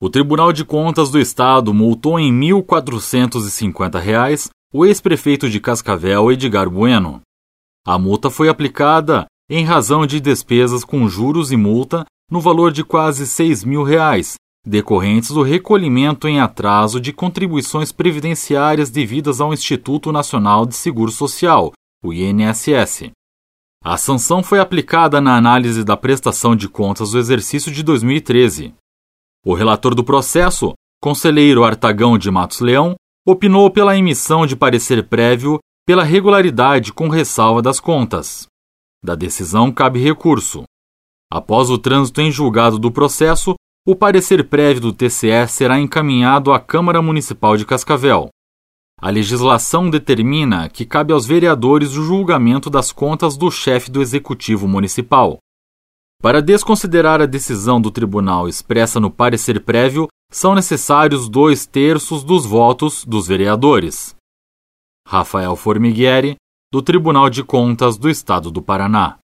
O Tribunal de Contas do Estado multou em R$ 1.450 o ex-prefeito de Cascavel, Edgar Bueno. A multa foi aplicada em razão de despesas com juros e multa no valor de quase R$ 6.000, decorrentes do recolhimento em atraso de contribuições previdenciárias devidas ao Instituto Nacional de Seguro Social, o INSS. A sanção foi aplicada na análise da prestação de contas do exercício de 2013. O relator do processo, conselheiro Artagão de Matos Leão, opinou pela emissão de parecer prévio pela regularidade com ressalva das contas. Da decisão cabe recurso. Após o trânsito em julgado do processo, o parecer prévio do TCE será encaminhado à Câmara Municipal de Cascavel. A legislação determina que cabe aos vereadores o julgamento das contas do chefe do Executivo Municipal. Para desconsiderar a decisão do tribunal expressa no parecer prévio, são necessários 2/3 dos votos dos vereadores. Rafael Formighieri, do Tribunal de Contas do Estado do Paraná.